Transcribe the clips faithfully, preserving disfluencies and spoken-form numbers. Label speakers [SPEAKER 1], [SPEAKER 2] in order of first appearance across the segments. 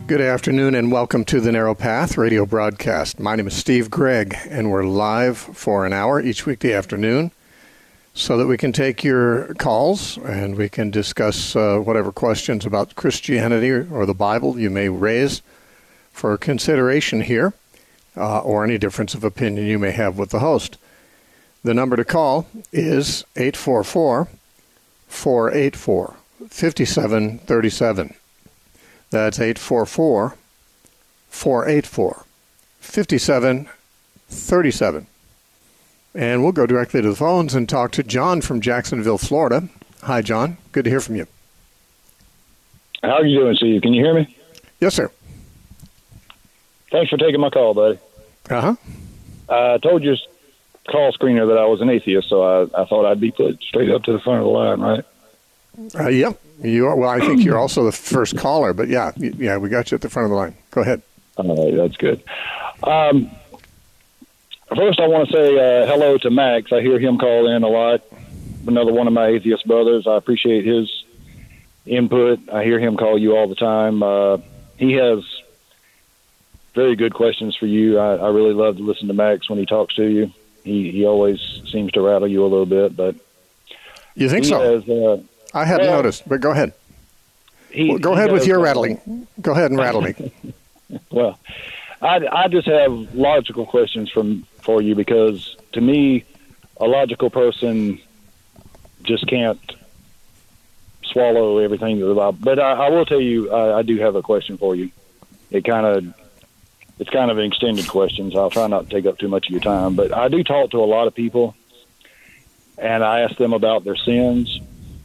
[SPEAKER 1] Good afternoon and welcome to the Narrow Path radio broadcast. My name is Steve Gregg, and we're live for an hour each weekday afternoon so that we can take your calls and we can discuss uh, whatever questions about Christianity or the Bible you may raise for consideration here, uh, or any difference of opinion you may have with the host. The number to call is eight four four, four eight four, five seven three seven. That's eight four four, four eight four, five seven three seven. And we'll go directly to the phones and talk to John from Jacksonville, Florida. Hi, John. Good to hear from you.
[SPEAKER 2] How are you doing, Steve? Can you hear me?
[SPEAKER 1] Yes, sir.
[SPEAKER 2] Thanks for taking my call, buddy.
[SPEAKER 1] Uh-huh.
[SPEAKER 2] I told your call screener that I was an atheist, so I, I thought I'd be put straight up to the front of the line, right?
[SPEAKER 1] Uh, yep. You are, well, I think you're also the first caller, but yeah, yeah, we got you at the front of the line. Go ahead.
[SPEAKER 2] All right, that's good. Um, first, I want to say uh, hello to Max. I hear him call in a lot. Another one of my atheist brothers. I appreciate his input. I hear him call you all the time. Uh, he has very good questions for you. I, I really love to listen to Max when he talks to you. He he always seems to rattle you a little bit, but
[SPEAKER 1] you think so?
[SPEAKER 2] Has, uh,
[SPEAKER 1] I hadn't
[SPEAKER 2] well,
[SPEAKER 1] noticed, but go ahead.
[SPEAKER 2] He,
[SPEAKER 1] well, go
[SPEAKER 2] he
[SPEAKER 1] ahead with
[SPEAKER 2] does,
[SPEAKER 1] your
[SPEAKER 2] uh,
[SPEAKER 1] rattling. Go ahead and rattle me.
[SPEAKER 2] Well, I, I just have logical questions from for you because, to me, a logical person just can't swallow everything that the Bible. But I, I will tell you, I, I do have a question for you. It kind of, it's kind of an extended question, so I'll try not to take up too much of your time. But I do talk to a lot of people, and I ask them about their sins.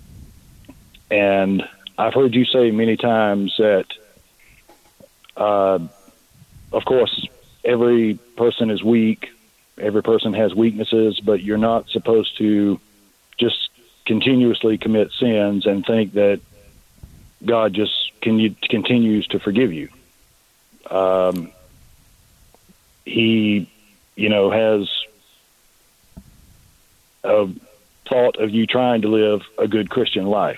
[SPEAKER 2] And I've heard you say many times that, uh, of course, every person is weak. Every person has weaknesses, but you're not supposed to just continuously commit sins and think that God just can, continues to forgive you. Um, he, you know, has a thought of you trying to live a good Christian life.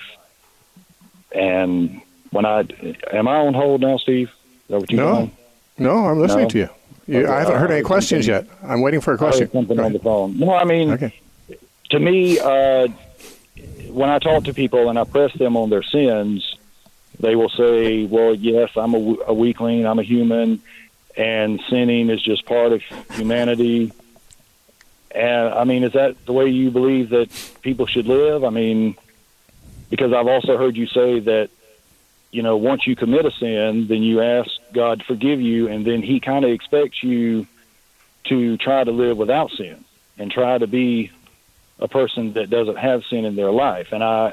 [SPEAKER 2] And when I, am I on hold now, Steve? Is that what you're
[SPEAKER 1] no,
[SPEAKER 2] doing?
[SPEAKER 1] no, I'm listening
[SPEAKER 2] no?
[SPEAKER 1] to you. you
[SPEAKER 2] okay,
[SPEAKER 1] I haven't heard
[SPEAKER 2] uh,
[SPEAKER 1] any questions yet. I'm waiting for a question.
[SPEAKER 2] Something on the phone. No, I mean,
[SPEAKER 1] okay.
[SPEAKER 2] to me, uh, when I talk to people and I press them on their sins, they will say, well, yes, I'm a, a weakling, I'm a human, and sinning is just part of humanity. And, I mean, is that the way you believe that people should live? I mean, because I've also heard you say that, you know, once you commit a sin, then you ask God to forgive you, and then he kind of expects you to try to live without sin and try to be a person that doesn't have sin in their life. And I,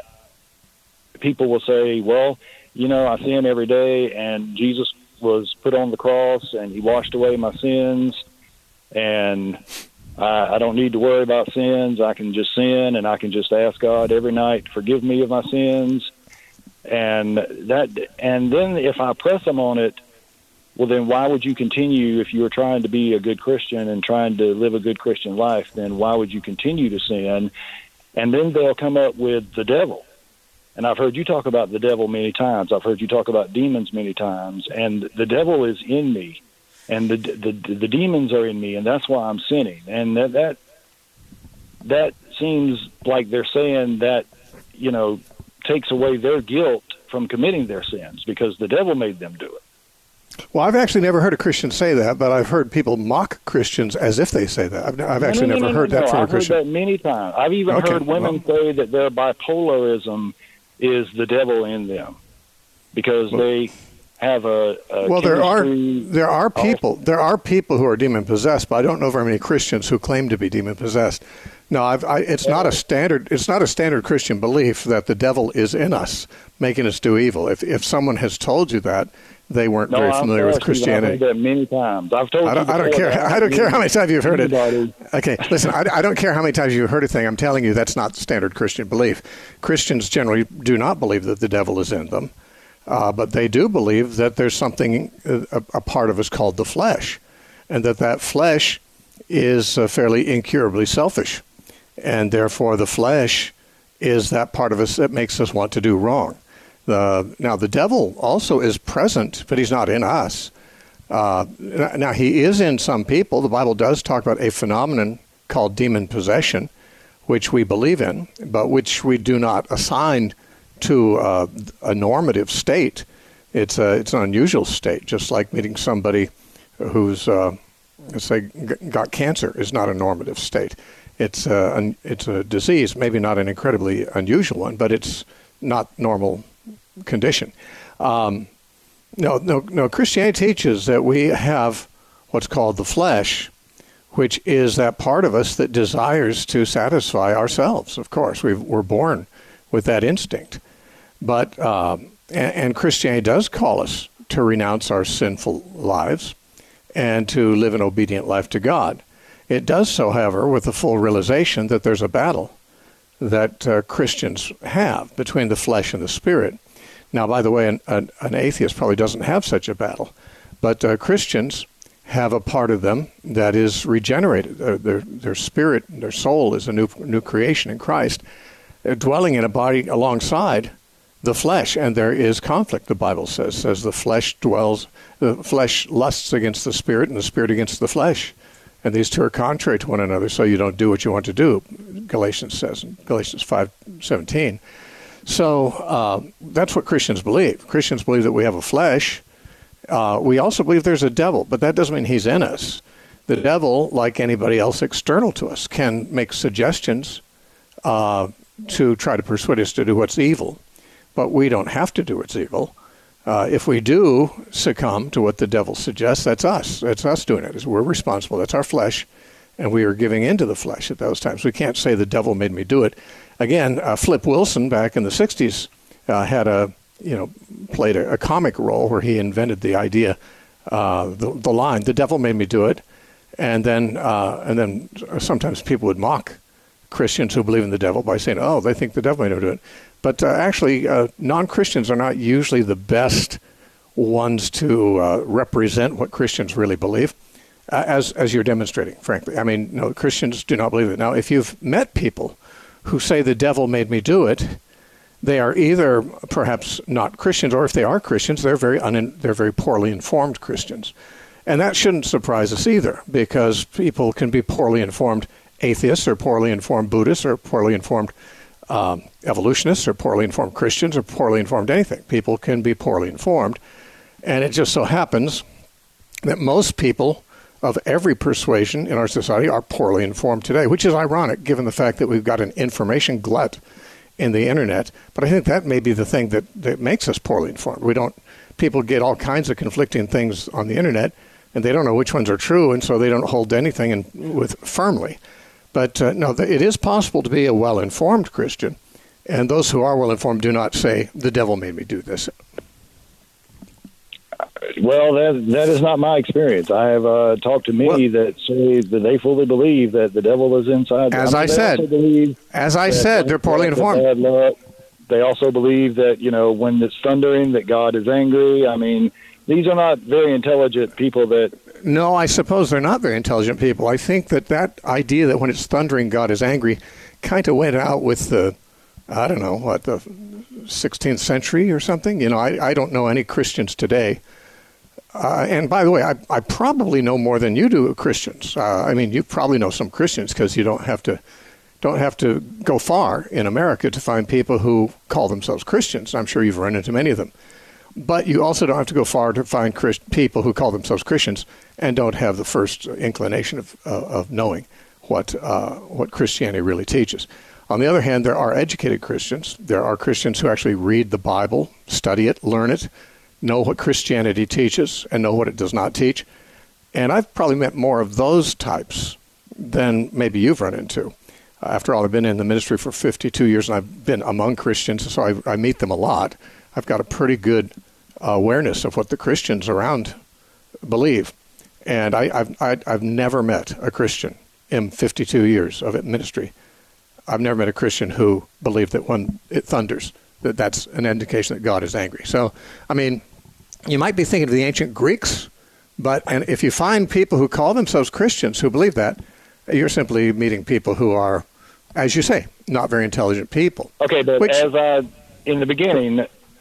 [SPEAKER 2] people will say, well, you know, I sin every day, and Jesus was put on the cross, and he washed away my sins, and I, I don't need to worry about sins. I can just sin, and I can just ask God every night to forgive me of my sins. And that, and then if I press them on it, well, then why would you continue if you were trying to be a good Christian and trying to live a good Christian life? Then why would you continue to sin? And then they'll come up with the devil. And I've heard you talk about the devil many times. I've heard you talk about demons many times. And the devil is in me, and the the, the demons are in me, and that's why I'm sinning. And that that that seems like they're saying that, you know, takes away their guilt from committing their sins because the devil made them do it.
[SPEAKER 1] Well, I've actually never heard a Christian say that, but I've heard people mock Christians as if they say that. I've, I've actually
[SPEAKER 2] no, no,
[SPEAKER 1] never
[SPEAKER 2] no,
[SPEAKER 1] heard
[SPEAKER 2] no,
[SPEAKER 1] that
[SPEAKER 2] no.
[SPEAKER 1] from
[SPEAKER 2] I've
[SPEAKER 1] a Christian.
[SPEAKER 2] I've heard that many times. I've even
[SPEAKER 1] okay.
[SPEAKER 2] heard women well, say that their bipolarism is the devil in them because well, they have a, a
[SPEAKER 1] well there are there are people there are people who are demon possessed, but I don't know very many Christians who claim to be demon possessed. No, I've, I, it's yeah. not a standard. It's not a standard Christian belief that the devil is in us, making us do evil. If if someone has told you that, they weren't
[SPEAKER 2] no,
[SPEAKER 1] very familiar with Christianity.
[SPEAKER 2] I've heard that many times. I've told
[SPEAKER 1] I don't,
[SPEAKER 2] you
[SPEAKER 1] I don't care. I don't care how many times you've heard
[SPEAKER 2] anybody.
[SPEAKER 1] it. Okay, listen. I, I don't care how many times you've heard a thing. I'm telling you that's not standard Christian belief. Christians generally do not believe that the devil is in them, uh, but they do believe that there's something a, a part of us called the flesh, and that that flesh is uh, fairly incurably selfish. And therefore, the flesh is that part of us that makes us want to do wrong. The, now, the devil also is present, but he's not in us. Uh, now, he is in some people. The Bible does talk about a phenomenon called demon possession, which we believe in, but which we do not assign to uh, a normative state. It's a, it's an unusual state, just like meeting somebody who's, uh, let's say, g- got cancer is not a normative state. It's a, an, it's a disease, maybe not an incredibly unusual one, but it's not normal condition. Um, no, no, no. Christianity teaches that we have what's called the flesh, which is that part of us that desires to satisfy ourselves. Of course, we've, we're born with that instinct. But uh, and, and Christianity does call us to renounce our sinful lives and to live an obedient life to God. It does so, however, with the full realization that there's a battle that uh, Christians have between the flesh and the spirit. Now, by the way, an, an, an atheist probably doesn't have such a battle, but uh, Christians have a part of them that is regenerated. Their, their, their spirit, their soul is a new new creation in Christ. They're dwelling in a body alongside the flesh, and there is conflict, the Bible says. says the flesh dwells, the flesh lusts against the spirit, and the spirit against the flesh. And these two are contrary to one another, so you don't do what you want to do, Galatians says in Galatians five seventeen. So uh, that's what Christians believe. Christians believe that we have a flesh. Uh, we also believe there's a devil, but that doesn't mean he's in us. The devil, like anybody else external to us, can make suggestions uh, to try to persuade us to do what's evil, but we don't have to do what's evil. Uh, if we do succumb to what the devil suggests, that's us. That's us doing it. We're responsible. That's our flesh, and we are giving into the flesh at those times. We can't say the devil made me do it. Again, uh, Flip Wilson back in the sixties uh, had a, you know, played a, a comic role where he invented the idea, uh, the, the line, "The devil made me do it," and then uh, and then sometimes people would mock Christians who believe in the devil by saying, "Oh, they think the devil made them do it." But uh, actually, uh, non-Christians are not usually the best ones to uh, represent what Christians really believe, uh, as as you're demonstrating, frankly. I mean, no, Christians do not believe it. Now, if you've met people who say the devil made me do it, they are either perhaps not Christians, or if they are Christians, they're very un- they're very poorly informed Christians. And that shouldn't surprise us either, because people can be poorly informed atheists, or poorly informed Buddhists, or poorly informed Um, evolutionists, or poorly informed Christians, or poorly informed anything. People can be poorly informed. And it just so happens that most people of every persuasion in our society are poorly informed today, which is ironic given the fact that we've got an information glut in the internet. But I think that may be the thing that, that makes us poorly informed. We don't, people get all kinds of conflicting things on the internet, and they don't know which ones are true, and so they don't hold anything in, with firmly. But uh, no, it is possible to be a well-informed Christian, and those who are well-informed do not say, "The devil made me do this."
[SPEAKER 2] Well, that that is not my experience. I have uh, talked to many well, that say that they fully believe that the devil is inside.
[SPEAKER 1] As I, mean, I said, as I said, they're poorly informed.
[SPEAKER 2] Bad luck. They also believe that, you know, when it's thundering, that God is angry. I mean, these are not very intelligent people that...
[SPEAKER 1] No, I suppose they're not very intelligent people. I think that that idea that when it's thundering, God is angry, kind of went out with the, I don't know, what, the sixteenth century or something? You know, I, I don't know any Christians today. Uh, and by the way, I, I probably know more than you do Christians. Uh, I mean, you probably know some Christians because you don't have to don't have to go far in America to find people who call themselves Christians. I'm sure you've run into many of them. But you also don't have to go far to find Christ- people who call themselves Christians and don't have the first inclination of, uh, of knowing what uh, what Christianity really teaches. On the other hand, there are educated Christians. There are Christians who actually read the Bible, study it, learn it, know what Christianity teaches, and know what it does not teach. And I've probably met more of those types than maybe you've run into. After all, I've been in the ministry for fifty-two years, and I've been among Christians, so I, I meet them a lot. I've got a pretty good awareness of what the Christians around believe. And I, I've, I, I've never met a Christian in fifty-two years of ministry. I've never met a Christian who believed that when it thunders, that that's an indication that God is angry. So, I mean, you might be thinking of the ancient Greeks, but and if you find people who call themselves Christians who believe that, you're simply meeting people who are, as you say, not very intelligent people.
[SPEAKER 2] Okay, but which, as I, in the beginning, mm-hmm.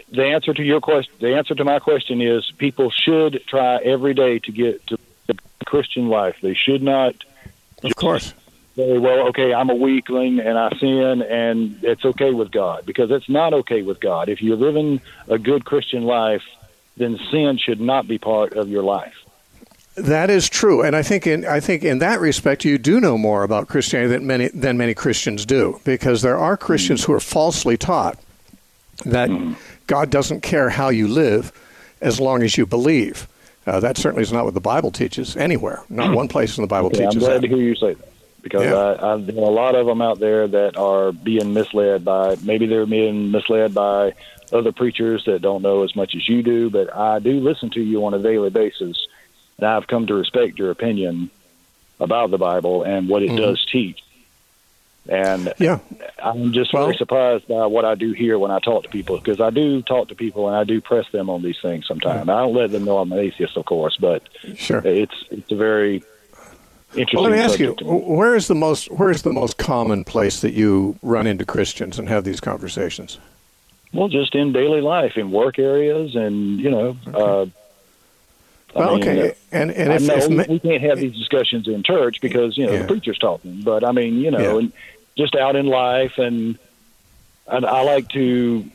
[SPEAKER 2] the answer to your question, the answer to my question is people should try every day to get to the Christian life. They should not.
[SPEAKER 1] Of course.
[SPEAKER 2] Say, well, okay, I'm a weakling and I sin and it's okay with God, because it's not okay with God. If you're living a good Christian life, then sin should not be part of your life.
[SPEAKER 1] That is true, and I think in I think in that respect, you do know more about Christianity than many than many Christians do, because there are Christians mm. who are falsely taught that mm. God doesn't care how you live as long as you believe. Uh, that certainly is not what the Bible teaches anywhere. Not one place in the Bible
[SPEAKER 2] okay,
[SPEAKER 1] teaches
[SPEAKER 2] that. I'm glad
[SPEAKER 1] that.
[SPEAKER 2] to hear you say that, because
[SPEAKER 1] yeah.
[SPEAKER 2] I, I, there are a lot of them out there that are being misled by, maybe they're being misled by other preachers that don't know as much as you do, but I do listen to you on a daily basis, and I've come to respect your opinion about the Bible and what it mm-hmm. does teach. And
[SPEAKER 1] yeah.
[SPEAKER 2] I'm just
[SPEAKER 1] well,
[SPEAKER 2] very surprised by what I do hear when I talk to people, because I do talk to people and I do press them on these things sometimes. I don't let them know I'm an atheist, of course, but
[SPEAKER 1] sure.
[SPEAKER 2] it's it's a very interesting
[SPEAKER 1] well, let me ask you,
[SPEAKER 2] subject.
[SPEAKER 1] where is the most where is the most common place that you run into Christians and have these conversations?
[SPEAKER 2] Well, just in daily life, in work areas, and you know.
[SPEAKER 1] Okay.
[SPEAKER 2] Uh,
[SPEAKER 1] well,
[SPEAKER 2] I mean,
[SPEAKER 1] okay, and and if,
[SPEAKER 2] I know
[SPEAKER 1] if
[SPEAKER 2] we, we can't have these discussions in church because you know
[SPEAKER 1] yeah.
[SPEAKER 2] the preacher's talking, but I mean, you know,
[SPEAKER 1] yeah.
[SPEAKER 2] and just out in life, and, and I like to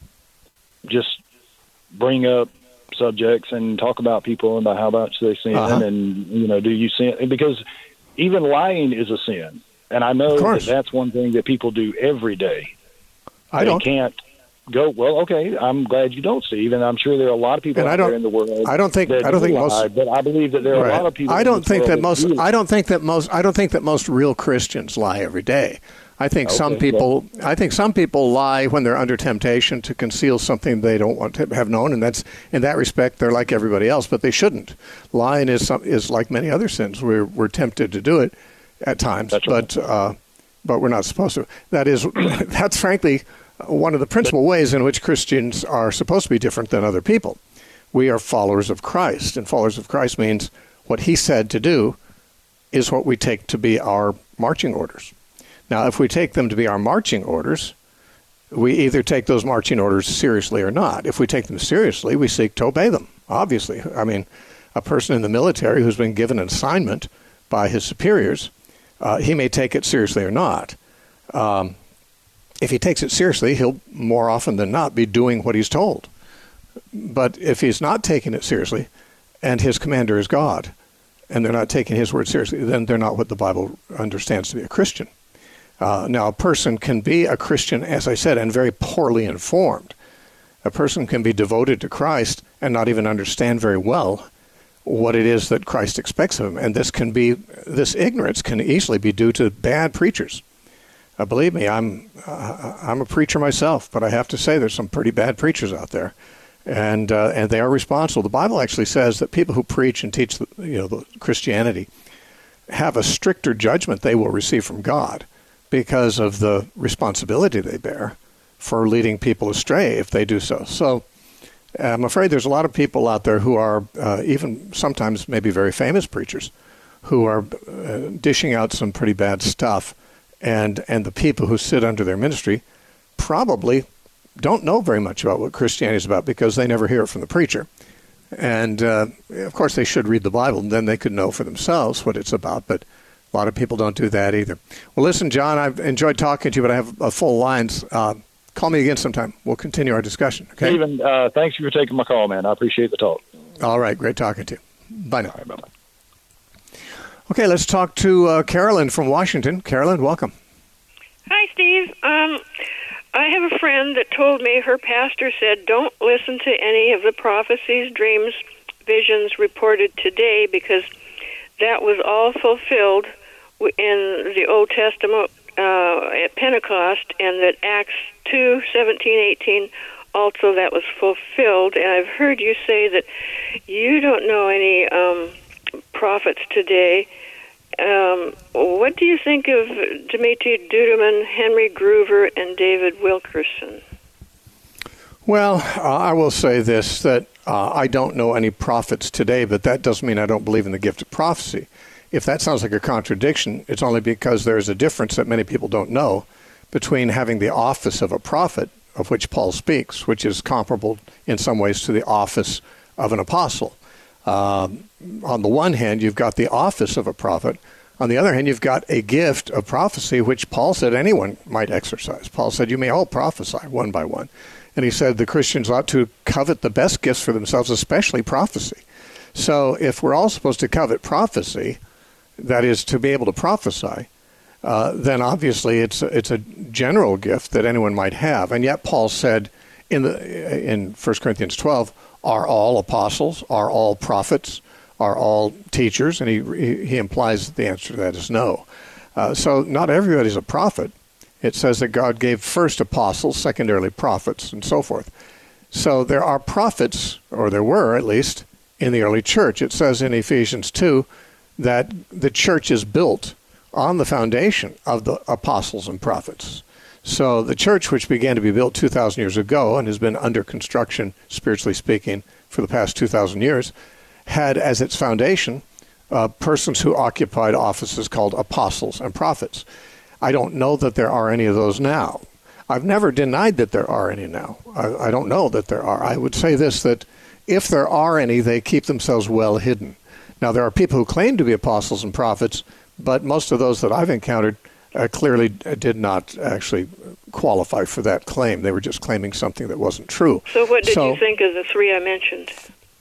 [SPEAKER 2] just bring up subjects and talk about people and about how much they sin,
[SPEAKER 1] uh-huh.
[SPEAKER 2] and you know, do you sin? Because even lying is a sin, and I know that that's one thing that people do every day.
[SPEAKER 1] I
[SPEAKER 2] they
[SPEAKER 1] don't
[SPEAKER 2] can't go, well, okay, I'm glad you don't, Steve, and I'm sure there are a lot of people
[SPEAKER 1] and
[SPEAKER 2] out there in the world.
[SPEAKER 1] I don't think
[SPEAKER 2] that
[SPEAKER 1] I don't think
[SPEAKER 2] lie,
[SPEAKER 1] most,
[SPEAKER 2] but I believe that there are
[SPEAKER 1] right.
[SPEAKER 2] a lot of people.
[SPEAKER 1] I don't think that,
[SPEAKER 2] that
[SPEAKER 1] most.
[SPEAKER 2] do.
[SPEAKER 1] I don't think that most. I don't think that most real Christians lie every day. I think
[SPEAKER 2] okay,
[SPEAKER 1] some people. Yeah. I think some people lie when they're under temptation to conceal something they don't want to have known, and that's in that respect they're like everybody else, but they shouldn't. Lying is some, is like many other sins. We're we're tempted to do it at times,
[SPEAKER 2] that's right.
[SPEAKER 1] but uh, but we're not supposed to. That is that's frankly one of the principal ways in which Christians are supposed to be different than other people. We are followers of Christ, and followers of Christ means what he said to do is what we take to be our marching orders. Now, if we take them to be our marching orders, we either take those marching orders seriously or not. If we take them seriously, we seek to obey them, obviously. I mean, a person in the military who's been given an assignment by his superiors, uh, he may take it seriously or not. Um, If he takes it seriously, he'll more often than not be doing what he's told. But if he's not taking it seriously, and his commander is God, and they're not taking his word seriously, then they're not what the Bible understands to be a Christian. Uh, now, a person can be a Christian, as I said, and very poorly informed. A person can be devoted to Christ and not even understand very well what it is that Christ expects of him. And this can be, this ignorance can easily be due to bad preachers. Uh, believe me, I'm uh, I'm a preacher myself, but I have to say there's some pretty bad preachers out there, and uh, and they are responsible. The Bible actually says that people who preach and teach, the, you know, the Christianity, have a stricter judgment they will receive from God because of the responsibility they bear for leading people astray if they do so. So I'm afraid there's a lot of people out there who are uh, even sometimes maybe very famous preachers who are uh, dishing out some pretty bad stuff. And and the people who sit under their ministry probably don't know very much about what Christianity is about because they never hear it from the preacher. And, uh, of course, they should read the Bible, and then they could know for themselves what it's about. But a lot of people don't do that either. Well, listen, John, I've enjoyed talking to you, but I have uh, full lines. Uh, call me again sometime. We'll continue our discussion. Okay?
[SPEAKER 2] Stephen, uh, thanks for taking my call, man. I appreciate the talk.
[SPEAKER 1] All right. Great talking to you. Bye now.
[SPEAKER 2] All right, bye-bye.
[SPEAKER 1] Okay, let's talk to uh, Carolyn from Washington. Carolyn, welcome.
[SPEAKER 3] Hi, Steve. Um, I have a friend that told me her pastor said, don't listen to any of the prophecies, dreams, visions reported today because that was all fulfilled in the Old Testament uh, at Pentecost, and that Acts two, seventeen, eighteen, also that was fulfilled. And I've heard you say that you don't know any um, prophets today. Um, what do you think of Dimitri Duduman, Henry Groover, and David Wilkerson?
[SPEAKER 1] Well, uh, I will say this, that uh, I don't know any prophets today, but that doesn't mean I don't believe in the gift of prophecy. If that sounds like a contradiction, it's only because there's a difference that many people don't know between having the office of a prophet of which Paul speaks, which is comparable in some ways to the office of an apostle. Um, on the one hand, you've got the office of a prophet. On the other hand, you've got a gift of prophecy, which Paul said anyone might exercise. Paul said, you may all prophesy one by one. And he said the Christians ought to covet the best gifts for themselves, especially prophecy. So if we're all supposed to covet prophecy, that is to be able to prophesy, uh, then obviously it's a, it's a general gift that anyone might have. And yet Paul said in the in First Corinthians twelve, are all apostles, are all prophets, are all teachers? And he he implies that the answer to that is no. Uh, so not everybody's a prophet. It says that God gave first apostles, secondarily prophets, and so forth. So there are prophets, or there were at least, in the early church. It says in Ephesians two that the church is built on the foundation of the apostles and prophets. So the church, which began to be built two thousand years ago and has been under construction, spiritually speaking, for the past two thousand years, had as its foundation uh, persons who occupied offices called apostles and prophets. I don't know that there are any of those now. I've never denied that there are any now. I, I don't know that there are. I would say this, that if there are any, they keep themselves well hidden. Now, there are people who claim to be apostles and prophets, but most of those that I've encountered uh, clearly did not actually qualify for that claim. They were just claiming something that wasn't true.
[SPEAKER 3] So what did
[SPEAKER 1] so,
[SPEAKER 3] you think of the three I mentioned?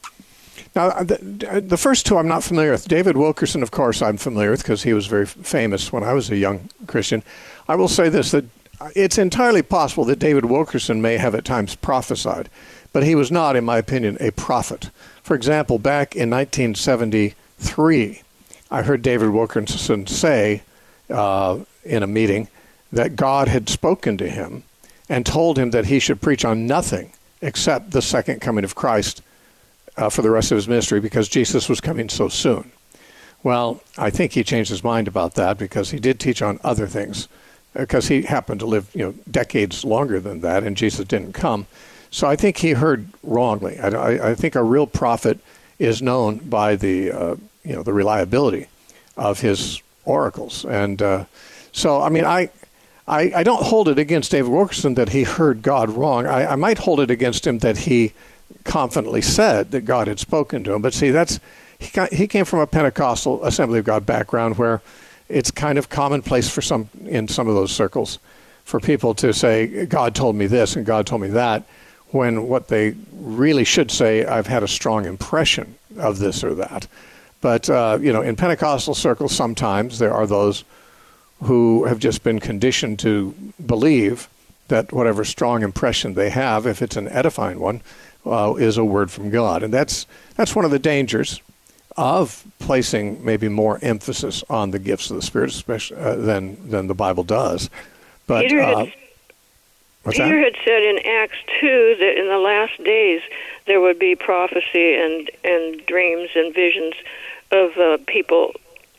[SPEAKER 1] Now, the, the first two I'm not familiar with. David Wilkerson, of course, I'm familiar with because he was very famous when I was a young Christian. I will say this, that it's entirely possible that David Wilkerson may have at times prophesied, but he was not, in my opinion, a prophet. For example, back in nineteen seventy-three, I heard David Wilkerson say uh, in a meeting that God had spoken to him and told him that he should preach on nothing except the second coming of Christ uh, for the rest of his ministry because Jesus was coming so soon. Well, I think he changed his mind about that because he did teach on other things because he happened to live, you know, decades longer than that, and Jesus didn't come. So I think he heard wrongly. I, I, I think a real prophet is known by the, uh, you know, the reliability of his oracles. And uh, so, I mean, I, I I don't hold it against David Wilkerson that he heard God wrong. I, I might hold it against him that he confidently said that God had spoken to him. But see, that's he got, he came from a Pentecostal Assembly of God background where it's kind of commonplace for some in some of those circles for people to say, God told me this and God told me that, when what they really should say, I've had a strong impression of this or that. But, uh, you know, in Pentecostal circles, sometimes there are those who have just been conditioned to believe that whatever strong impression they have, if it's an edifying one, uh, is a word from God. And that's that's one of the dangers of placing maybe more emphasis on the gifts of the Spirit, especially uh, than than the Bible does. But
[SPEAKER 3] Peter had,
[SPEAKER 1] uh, what's
[SPEAKER 3] Peter
[SPEAKER 1] that?
[SPEAKER 3] had said in Acts two that in the last days there would be prophecy and, and dreams and visions of uh, people.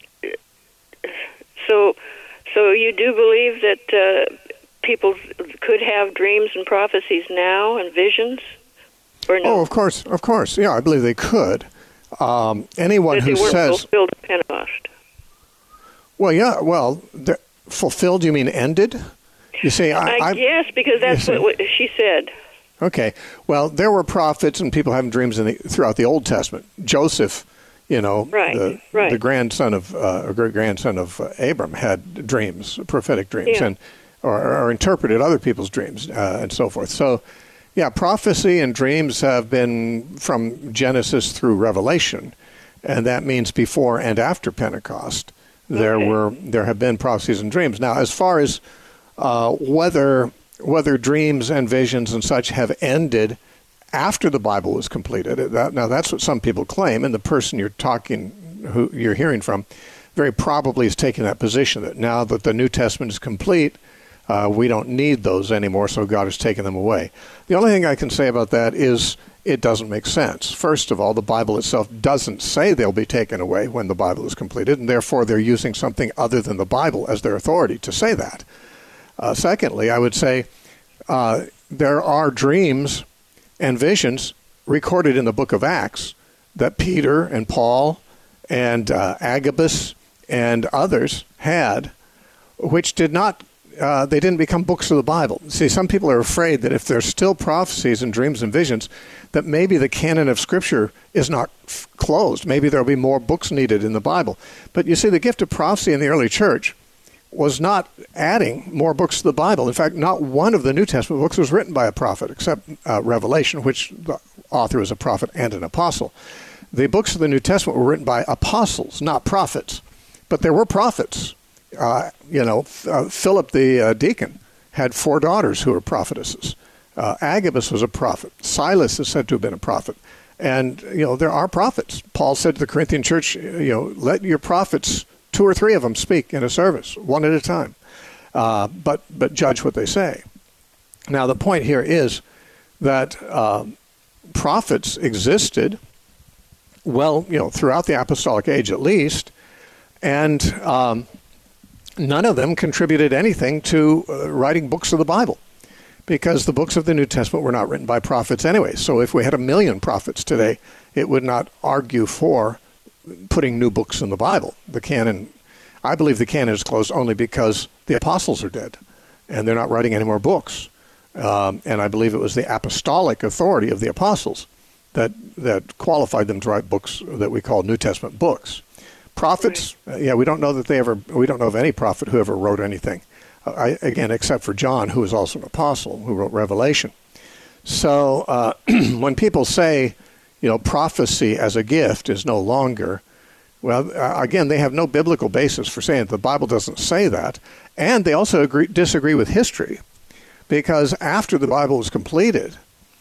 [SPEAKER 3] So, so you do believe that uh, people could have dreams and prophecies now and visions, or no?
[SPEAKER 1] Oh, of course, of course. Yeah, I believe they could. Um, anyone
[SPEAKER 3] that
[SPEAKER 1] who
[SPEAKER 3] they weren't
[SPEAKER 1] says
[SPEAKER 3] fulfilled at Pentecost.
[SPEAKER 1] Well, yeah, well, fulfilled, you mean ended? You see, I,
[SPEAKER 3] I, I guess, because that's what, what she said.
[SPEAKER 1] Okay. Well, there were prophets and people having dreams in the, throughout the Old Testament. Joseph, you know,
[SPEAKER 3] right,
[SPEAKER 1] the,
[SPEAKER 3] right.
[SPEAKER 1] the grandson of uh, great grandson of uh, Abram had dreams, prophetic dreams,
[SPEAKER 3] yeah.
[SPEAKER 1] and or, or interpreted other people's dreams uh, and so forth. So, yeah, prophecy and dreams have been from Genesis through Revelation, and that means before and after Pentecost. There
[SPEAKER 3] okay.
[SPEAKER 1] were there have been prophecies and dreams. Now, as far as uh, whether whether dreams and visions and such have ended after the Bible was completed, that, now that's what some people claim, and the person you're talking, who you're hearing from, very probably is taking that position that now that the New Testament is complete, uh, we don't need those anymore, so God has taken them away. The only thing I can say about that is it doesn't make sense. First of all, the Bible itself doesn't say they'll be taken away when the Bible is completed, and therefore they're using something other than the Bible as their authority to say that. Uh, secondly, I would say uh, there are dreams and visions recorded in the book of Acts that Peter and Paul and uh, Agabus and others had, which did not uh, they didn't become books of the Bible. See, some people are afraid that if there's still prophecies and dreams and visions, that maybe the canon of Scripture is not f- closed. Maybe there'll be more books needed in the Bible. But you see, the gift of prophecy in the early church was not adding more books to the Bible. In fact, not one of the New Testament books was written by a prophet, except uh, Revelation, which the author was a prophet and an apostle. The books of the New Testament were written by apostles, not prophets. But there were prophets. Uh, you know, uh, Philip the uh, deacon had four daughters who were prophetesses. Uh, Agabus was a prophet. Silas is said to have been a prophet. And, you know, there are prophets. Paul said to the Corinthian church, you know, let your prophets, two or three of them, speak in a service, one at a time. Uh, but, but judge what they say. Now, the point here is that uh, prophets existed, well, you know, throughout the apostolic age at least, and um, none of them contributed anything to uh, writing books of the Bible, because the books of the New Testament were not written by prophets anyway. So if we had a million prophets today, it would not argue for putting new books in the Bible. The canon, I believe the canon is closed only because the apostles are dead, and they're not writing any more books. Um, and I believe it was the apostolic authority of the apostles that that qualified them to write books that we call New Testament books. Prophets, right. uh, yeah, we don't know that they ever, we don't know of any prophet who ever wrote anything. Uh, I, again, except for John, who was also an apostle, who wrote Revelation. So uh, when people say, you know, prophecy as a gift is no longer, well, uh, again, they have no biblical basis for saying it. The Bible doesn't say that. And they also agree, disagree with history, because after the Bible was completed,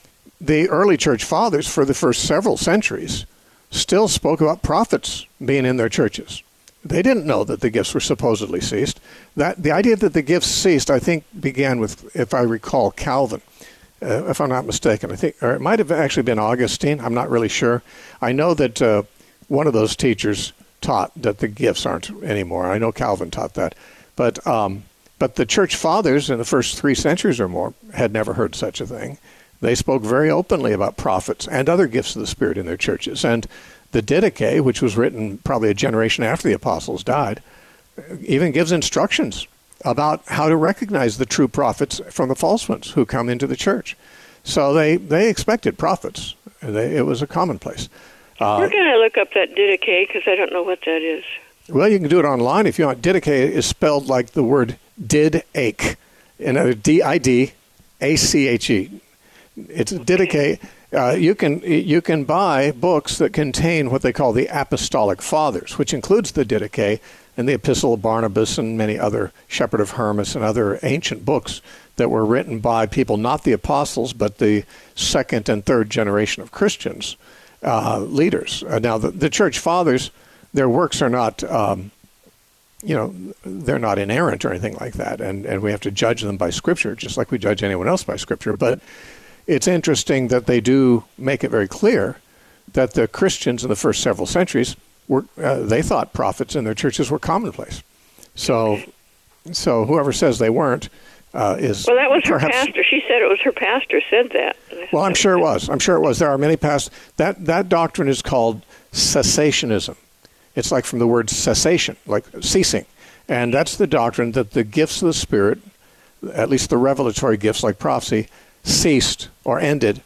[SPEAKER 1] the early church fathers for the first several centuries still spoke about prophets being in their churches. They didn't know that the gifts were supposedly ceased. That the idea that the gifts ceased, I think, began with, if I recall, Calvin, uh, if I'm not mistaken. I think, or it might have actually been Augustine. I'm not really sure. I know that uh, one of those teachers taught that the gifts aren't anymore. I know Calvin taught that, but um, but the church fathers in the first three centuries or more had never heard such a thing. They spoke very openly about prophets and other gifts of the Spirit in their churches. And the Didache, which was written probably a generation after the apostles died, even gives instructions about how to recognize the true prophets from the false ones who come into the church. So they, they expected prophets. They, it was a commonplace. Uh,
[SPEAKER 3] Where can I look up that Didache? Because I don't know what that is.
[SPEAKER 1] Well, you can do it online if you want. Didache is spelled like the word did ache. You know, D I D A C H E. It's Didache. Uh, you can you can buy books that contain what they call the Apostolic Fathers, which includes the Didache and the Epistle of Barnabas and many other Shepherd of Hermas and other ancient books that were written by people, not the apostles, but the second and third generation of Christians, uh, leaders. Uh, now, the, the church fathers, their works are not, um, you know, they're not inerrant or anything like that, and, and we have to judge them by Scripture, just like we judge anyone else by Scripture. But it's interesting that they do make it very clear that the Christians in the first several centuries were uh, they thought prophets in their churches were commonplace. So, so whoever says they weren't uh, is
[SPEAKER 3] well. That was her
[SPEAKER 1] perhaps,
[SPEAKER 3] pastor. She said it was her pastor said that.
[SPEAKER 1] Well, I'm sure it was. I'm sure it was. There are many pastors. That that doctrine is called cessationism. It's like from the word cessation, like ceasing, and that's the doctrine that the gifts of the Spirit, at least the revelatory gifts like prophecy, ceased or ended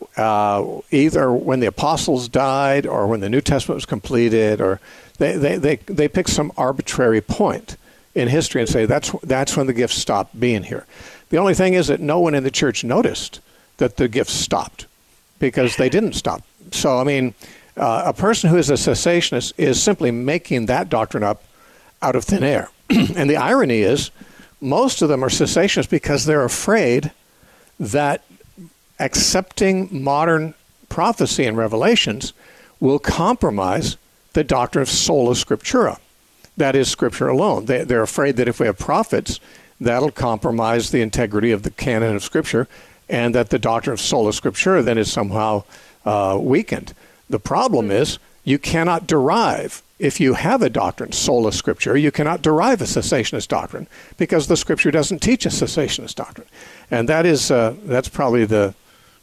[SPEAKER 1] uh, either when the apostles died or when the New Testament was completed, or they, they, they, they pick some arbitrary point in history and say that's that's when the gifts stopped being here. The only thing is that no one in the church noticed that the gifts stopped because they didn't stop. So, I mean, uh, a person who is a cessationist is simply making that doctrine up out of thin air. And the irony is most of them are cessationists because they're afraid that accepting modern prophecy and revelations will compromise the doctrine of sola scriptura. That is, Scripture alone. They, they're afraid that if we have prophets, that'll compromise the integrity of the canon of Scripture, and that the doctrine of sola scriptura then is somehow uh, weakened. The problem is you cannot derive, if you have a doctrine, sola scriptura, you cannot derive a cessationist doctrine because the Scripture doesn't teach a cessationist doctrine. And that is uh, that's probably the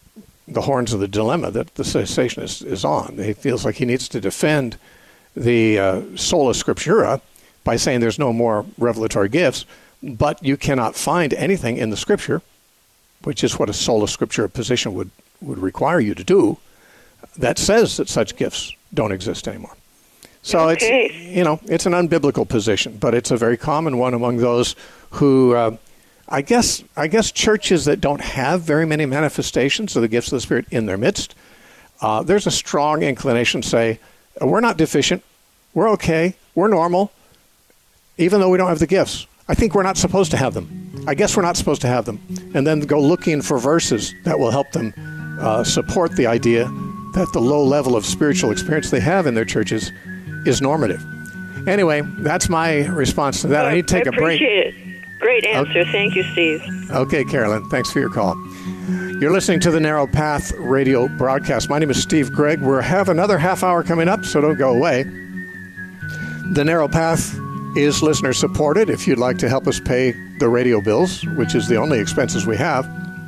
[SPEAKER 1] the horns of the dilemma that the cessationist is on. He feels like he needs to defend the uh, sola scriptura by saying there's no more revelatory gifts, but you cannot find anything in the Scripture, which is what a sola scriptura position would, would require you to do, that says that such gifts don't exist anymore. So
[SPEAKER 3] okay.
[SPEAKER 1] it's, you know, it's an unbiblical position, but it's a very common one among those who, uh, I guess, I guess churches that don't have very many manifestations of the gifts of the Spirit in their midst, uh, there's a strong inclination to say, we're not deficient, we're okay, we're normal, even though we don't have the gifts. I think we're not supposed to have them. I guess we're not supposed to have them. And then go looking for verses that will help them uh, support the idea that the low level of spiritual experience they have in their churches is normative. Anyway, that's my response to that.
[SPEAKER 3] Well,
[SPEAKER 1] I need to take
[SPEAKER 3] I
[SPEAKER 1] a break.
[SPEAKER 3] appreciate it. Great answer.
[SPEAKER 1] Okay.
[SPEAKER 3] Thank you, Steve.
[SPEAKER 1] Okay, Carolyn. Thanks for your call. You're listening to the Narrow Path radio broadcast. My name is Steve Gregg. We'll have another half hour coming up, so don't go away. The Narrow Path is listener supported. If you'd like to help us pay the radio bills, which is the only expenses we have,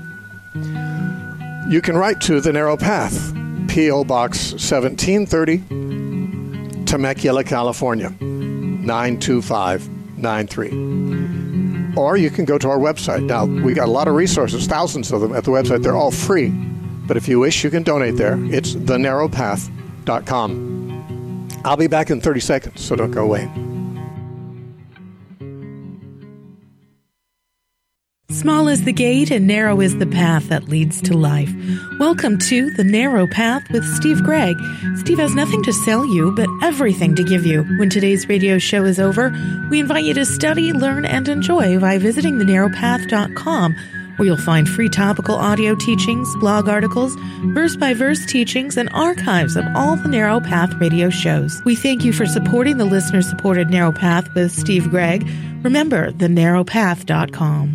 [SPEAKER 1] you can write to the Narrow Path, P O Box seventeen thirty, Temecula, California, nine two five nine three. Or you can go to our website. Now, we got a lot of resources, thousands of them at the website. They're all free. But if you wish, you can donate there. It's the narrow path dot com. I'll be back in thirty seconds, so don't go away.
[SPEAKER 4] Small is the gate and narrow is the path that leads to life. Welcome to The Narrow Path with Steve Gregg. Steve has nothing to sell you, but everything to give you. When today's radio show is over, we invite you to study, learn, and enjoy by visiting the narrow path dot com, where you'll find free topical audio teachings, blog articles, verse-by-verse teachings, and archives of all the Narrow Path radio shows. We thank you for supporting the listener-supported Narrow Path with Steve Gregg. Remember, the narrow path dot com.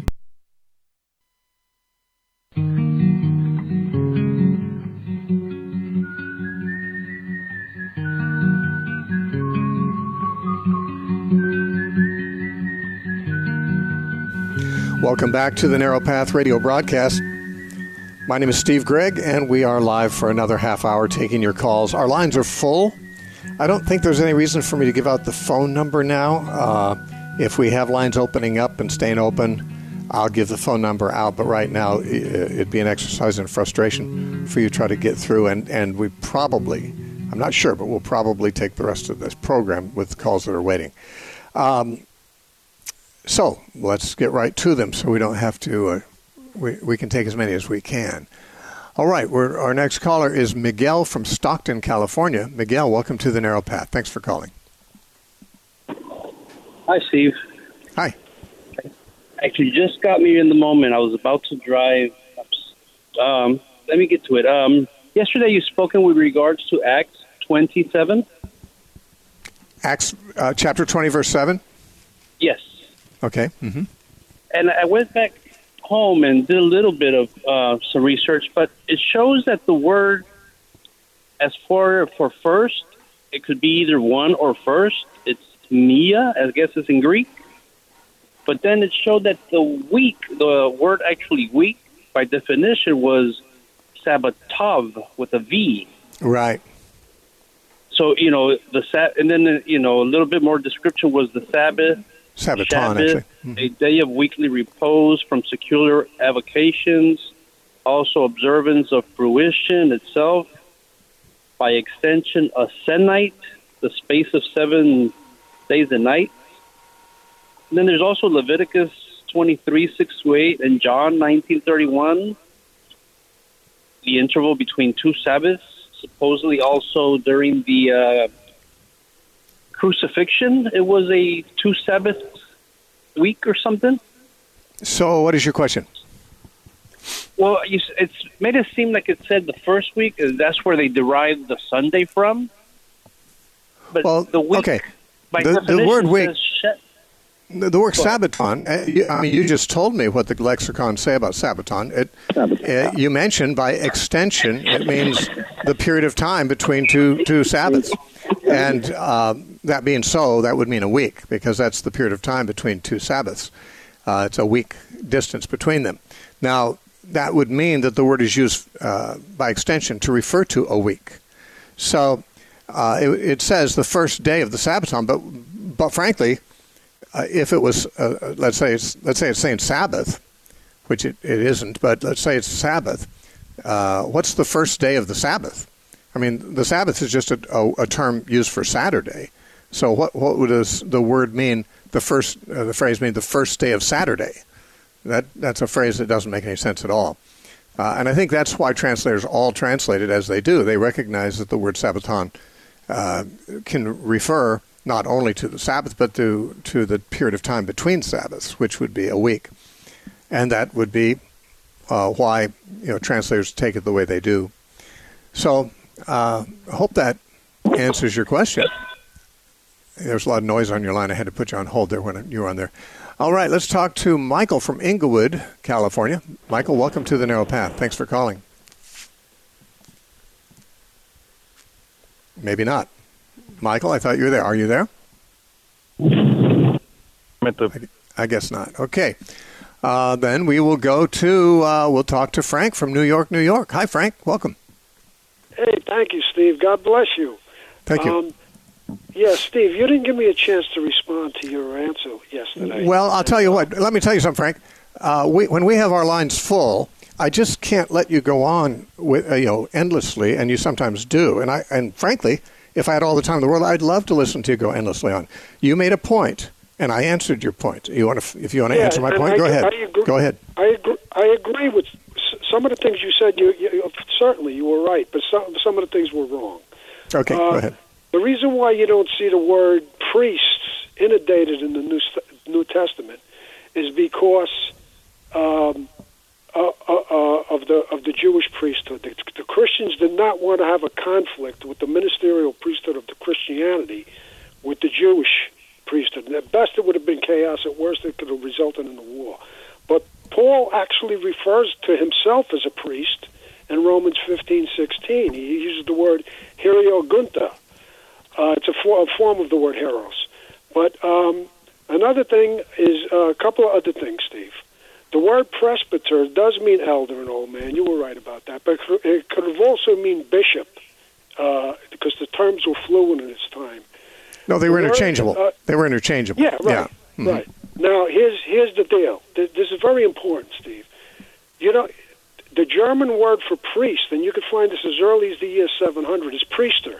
[SPEAKER 1] Welcome back to the Narrow Path radio broadcast. My name is Steve Gregg, and we are live for another half hour taking your calls. Our lines are full. I don't think there's any reason for me to give out the phone number now. Uh, if we have lines opening up and staying open, I'll give the phone number out. But right now, it'd be an exercise in frustration for you to try to get through. And, and we probably, I'm not sure, but we'll probably take the rest of this program with calls that are waiting. Um, So let's get right to them so we don't have to, uh, we, we can take as many as we can. All right, we're, our next caller is Miguel from Stockton, California. Miguel, welcome to the Narrow Path. Thanks for calling.
[SPEAKER 5] Hi, Steve.
[SPEAKER 1] Hi.
[SPEAKER 5] Actually, just got me in the moment. I was about to drive. Um, let me get to it. Um, yesterday you spoken with regards to Acts twenty-seven.
[SPEAKER 1] Acts uh, chapter twenty, verse seven?
[SPEAKER 5] Yes.
[SPEAKER 1] Okay. Mm-hmm.
[SPEAKER 5] And I went back home and did a little bit of uh, some research, but it shows that the word as for for first, it could be either one or first. It's Nia, I guess it's in Greek. But then it showed that the week, the word actually week, by definition, was Sabbatov with a V.
[SPEAKER 1] Right.
[SPEAKER 5] So, you know, the and then, you know, a little bit more description was the Sabbath.
[SPEAKER 1] Sabbaton,
[SPEAKER 5] Shabbat,
[SPEAKER 1] actually. Mm-hmm.
[SPEAKER 5] A day of weekly repose from secular avocations, also observance of fruition itself, by extension, a Senite, the space of seven days and nights. And then there's also Leviticus twenty-three, six to eight, and John nineteen thirty-one, the interval between two Sabbaths, supposedly also during the uh, crucifixion. It was a two Sabbath week or something.
[SPEAKER 1] So what is your question?
[SPEAKER 5] Well, you, it's made it seem like it said the first week, and that's where they derived the Sunday from. But
[SPEAKER 1] well,
[SPEAKER 5] the week,
[SPEAKER 1] okay.
[SPEAKER 5] by
[SPEAKER 1] the,
[SPEAKER 5] definition,
[SPEAKER 1] the word week,
[SPEAKER 5] says she-
[SPEAKER 1] the, the word Sabbaton, uh, you, I mean, you just told me what the lexicon say about Sabbaton. It, uh, you mentioned by extension, it means the period of time between two two Sabbaths. And uh, that being so, that would mean a week, because that's the period of time between two Sabbaths. Uh, it's a week distance between them. Now, that would mean that the word is used uh, by extension to refer to a week. So uh, it, it says the first day of the Sabbaton, but but frankly, uh, if it was, uh, let's say it's let's say it's saying Sabbath, which it, it isn't, but let's say it's Sabbath. Uh, what's the first day of the Sabbath? I mean, the Sabbath is just a, a, a term used for Saturday. So what what would does the word mean? The first uh, the phrase mean the first day of Saturday. That that's a phrase that doesn't make any sense at all. Uh, and I think that's why translators all translate it as they do. They recognize that the word Sabbaton uh, can refer not only to the Sabbath, but to, to the period of time between Sabbaths, which would be a week. And that would be uh, why you know translators take it the way they do. So uh, I hope that answers your question. There's a lot of noise on your line. I had to put you on hold there when you were on there. All right, let's talk to Michael from Inglewood, California. Michael, welcome to The Narrow Path. Thanks for calling. Maybe not. Michael, I thought you were there. Are you there? I guess not. Okay. Uh, then we will go to, uh, we'll talk to Frank from New York, New York. Hi, Frank. Welcome.
[SPEAKER 6] Hey, thank you, Steve. God bless you.
[SPEAKER 1] Thank you.
[SPEAKER 6] Um, Yeah, Steve, you didn't give me a chance to respond to your answer yesterday.
[SPEAKER 1] Well, I'll tell you what. Let me tell you something, Frank. Uh, we, when we have our lines full, I just can't let you go on with uh, you know endlessly, and you sometimes do. And I and frankly, if I had all the time in the world, I'd love to listen to you go endlessly on. You made a point, and I answered your point. You want to, if you want to
[SPEAKER 6] yeah,
[SPEAKER 1] answer my point,
[SPEAKER 6] I,
[SPEAKER 1] go ahead.
[SPEAKER 6] I agree,
[SPEAKER 1] go ahead.
[SPEAKER 6] I agree. I agree with some of the things you said. You, you certainly you were right, but some some of the things were wrong.
[SPEAKER 1] Okay,
[SPEAKER 6] uh,
[SPEAKER 1] go ahead.
[SPEAKER 6] The reason why you don't see the word priests inundated in the New, New Testament is because um, uh, uh, uh, of the of the Jewish priesthood. The, the Christians did not want to have a conflict with the ministerial priesthood of the Christianity with the Jewish priesthood. And at best, it would have been chaos. At worst, it could have resulted in a war. But Paul actually refers to himself as a priest in Romans fifteen sixteen. He uses the word Heriogunta. Uh, it's a, for, a form of the word heros. But um, another thing is uh, a couple of other things, Steve. The word presbyter does mean elder and old man. You were right about that. But it could have also mean bishop uh, because the terms were fluent in its time.
[SPEAKER 1] No, they
[SPEAKER 6] the
[SPEAKER 1] were
[SPEAKER 6] word,
[SPEAKER 1] interchangeable.
[SPEAKER 6] Uh,
[SPEAKER 1] they were interchangeable.
[SPEAKER 6] Yeah, right.
[SPEAKER 1] Yeah. Mm-hmm.
[SPEAKER 6] Right. Now, here's, here's the deal. This is very important, Steve. You know, the German word for priest, and you can find this as early as the year seven hundred, is priester.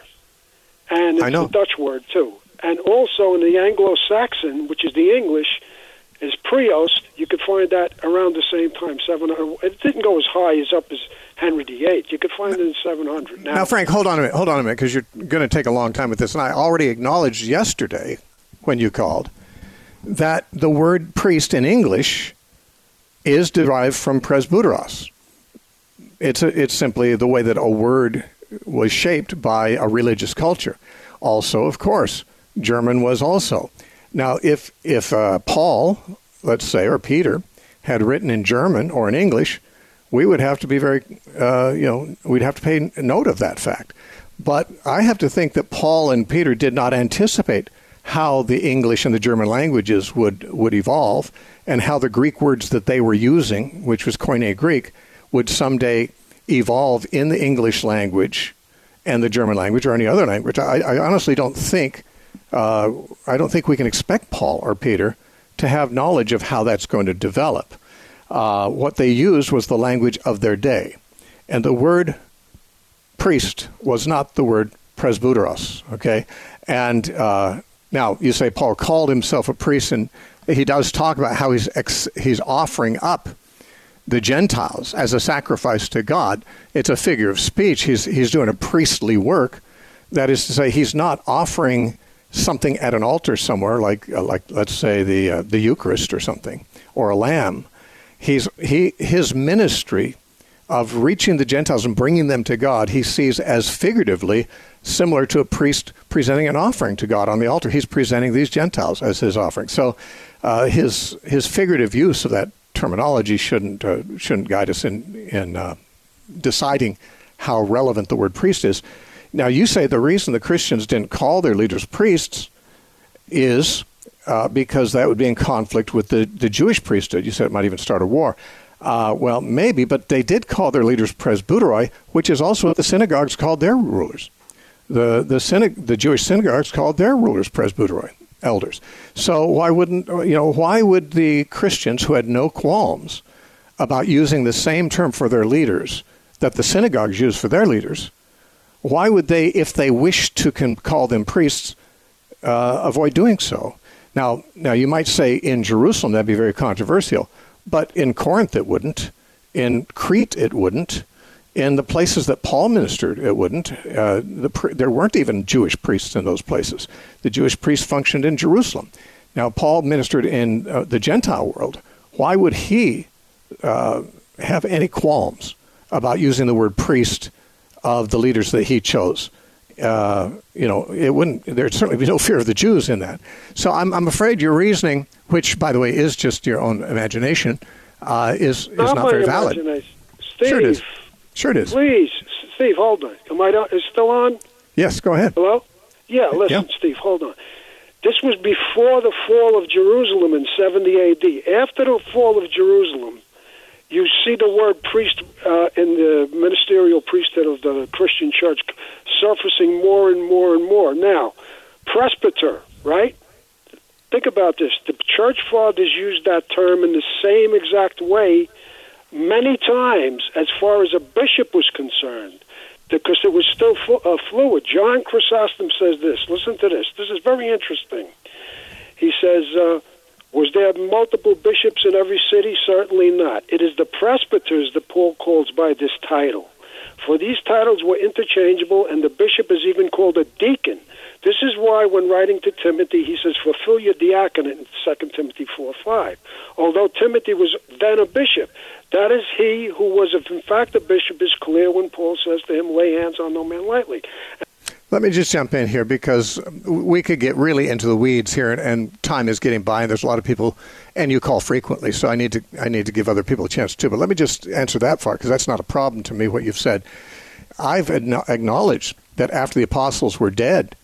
[SPEAKER 6] And it's a Dutch word, too. And also in the Anglo-Saxon, which is the English, is priost. You could find that around the same time. seven hundred. It didn't go as high as up as Henry the Eighth. You could find it in seven hundred. Now,
[SPEAKER 1] now, Frank, hold on a minute. Hold on a minute, because you're going to take a long time with this. And I already acknowledged yesterday, when you called, that the word priest in English is derived from presbyteros. It's a, it's simply the way that a word was shaped by a religious culture. Also, of course, German was also. Now, if if uh, Paul, let's say, or Peter, had written in German or in English, we would have to be very, uh, you know, we'd have to pay note of that fact. But I have to think that Paul and Peter did not anticipate how the English and the German languages would, would evolve and how the Greek words that they were using, which was Koine Greek, would someday evolve in the English language and the German language or any other language. I, I honestly don't think uh, I don't think we can expect Paul or Peter to have knowledge of how that's going to develop. Uh, what they used was the language of their day, and the word priest was not the word presbyteros. Okay, and uh, now you say Paul called himself a priest, and he does talk about how he's ex- he's offering up the Gentiles as a sacrifice to God. It's a figure of speech. He's he's doing a priestly work. That is to say, he's not offering something at an altar somewhere, like uh, like let's say the uh, the Eucharist or something, or a lamb. He's he his ministry of reaching the Gentiles and bringing them to God, he sees as figuratively similar to a priest presenting an offering to God on the altar. He's presenting these Gentiles as his offering. So uh, his his figurative use of that terminology shouldn't uh, shouldn't guide us in in uh, deciding how relevant the word priest is. Now, you say the reason the Christians didn't call their leaders priests is uh, because that would be in conflict with the, the Jewish priesthood. You said it might even start a war. Uh, well, maybe, but they did call their leaders presbyteroi, which is also what the synagogues called their rulers. The the, synag- the Jewish synagogues called their rulers presbyteroi. elders. So why wouldn't, you know, why would the Christians who had no qualms about using the same term for their leaders that the synagogues use for their leaders, why would they, if they wished to con- call them priests, uh, avoid doing so? Now, now you might say in Jerusalem that'd be very controversial, but in Corinth it wouldn't. In Crete it wouldn't. In the places that Paul ministered, it wouldn't. Uh, the, there weren't even Jewish priests in those places. The Jewish priests functioned in Jerusalem. Now, Paul ministered in uh, the Gentile world. Why would he uh, have any qualms about using the word priest of the leaders that he chose? Uh, you know, it wouldn't. There'd certainly be no fear of the Jews in that. So I'm, I'm afraid your reasoning, which, by the way, is just your own imagination, uh, is is not, not very valid.
[SPEAKER 6] Steve,
[SPEAKER 1] sure it is. Sure it is.
[SPEAKER 6] Please, Steve, hold on. Am I on, is it still on?
[SPEAKER 1] Yes, go ahead.
[SPEAKER 6] Hello? Yeah, listen, yeah. Steve, hold on. This was before the fall of Jerusalem in seventy A D. After the fall of Jerusalem, you see the word priest uh, in the ministerial priesthood of the Christian church surfacing more and more and more. Now, presbyter, right? Think about this. The church fathers used that term in the same exact way many times as far as a bishop was concerned, because it was still flu- uh, fluid. John Chrysostom says this. Listen to this. This is very interesting. He says, uh, was there multiple bishops in every city? Certainly not. It is the presbyters that Paul calls by this title. For these titles were interchangeable, and the bishop is even called a deacon. This is why when writing to Timothy, he says, fulfill your diaconate in Second Timothy four five. Although Timothy was then a bishop, that is he who was, if in fact a bishop, is clear when Paul says to him, lay hands on no man lightly.
[SPEAKER 1] Let me just jump in here, because we could get really into the weeds here, and, and time is getting by, and there's a lot of people, and you call frequently, so I need to I need to give other people a chance too. But let me just answer that part, because that's not a problem to me, what you've said. I've acknowledged that after the apostles were dead,